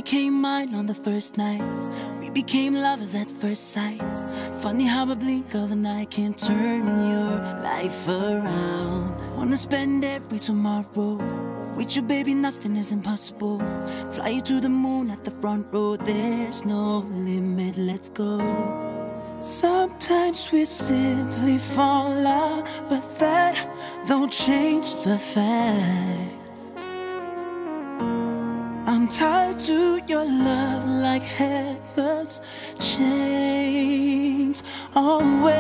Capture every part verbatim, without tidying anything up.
became mine on the first night. We became lovers at first sight. Funny how a blink of an eye can turn your life around. Wanna spend every tomorrow with you, baby, nothing is impossible. Fly you to the moon at the front row. There's no limit, let's go. Sometimes we simply fall out, but that don't change the fact I'm tied to your love like heaven's chains always.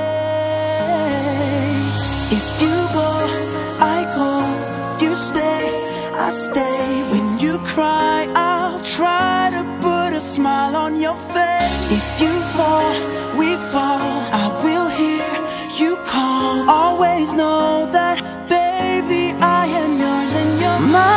If you go, I go. If you stay, I stay. When you cry, I'll try to put a smile on your face. If you fall, we fall. I will hear you call. Always know that, baby, I am yours and you're mine.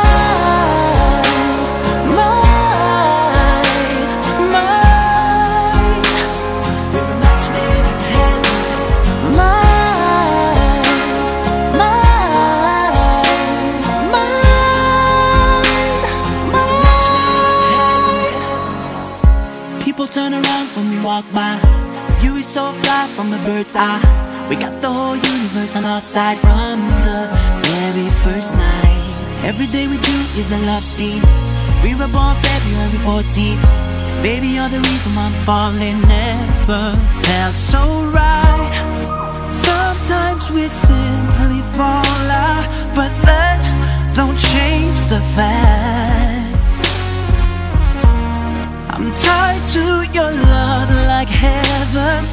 People turn around when we walk by. You is so fly from a bird's eye. We got the whole universe on our side from the very first night. Every day with you is a love scene. We were born February fourteenth. Baby, you're the reason I'm falling. Never felt so right. Sometimes we simply fall out, but that don't change the facts. I'm tied to your love like heaven's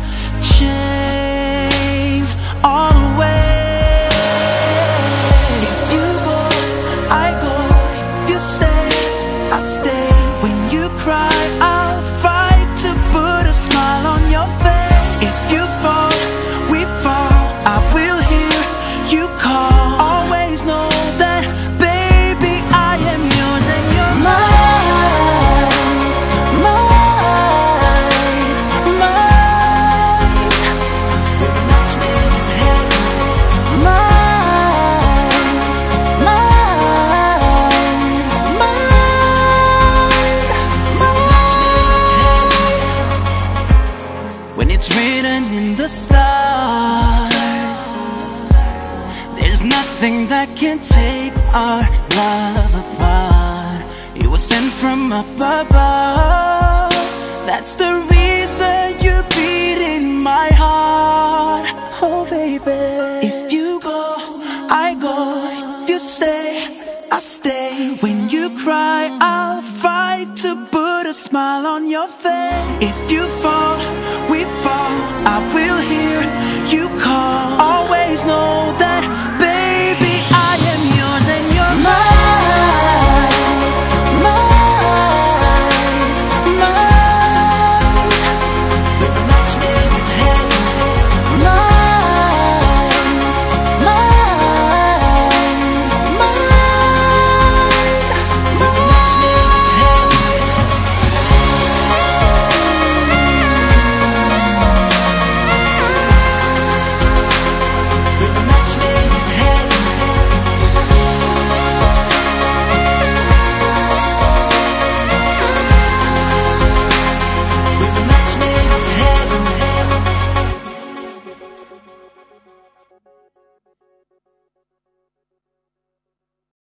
chains always. If you go, I go. If you stay, I stay. When you cry, I'll fight to put a smile on your face. If you fall, we fall. I will hear you call. Always know that, baby, I am yours and you're mine. In the stars, there's nothing that can take our love apart. It was sent from up above. That's the reason you beat in my heart. Oh baby, if you go, I go. If you stay, I stay.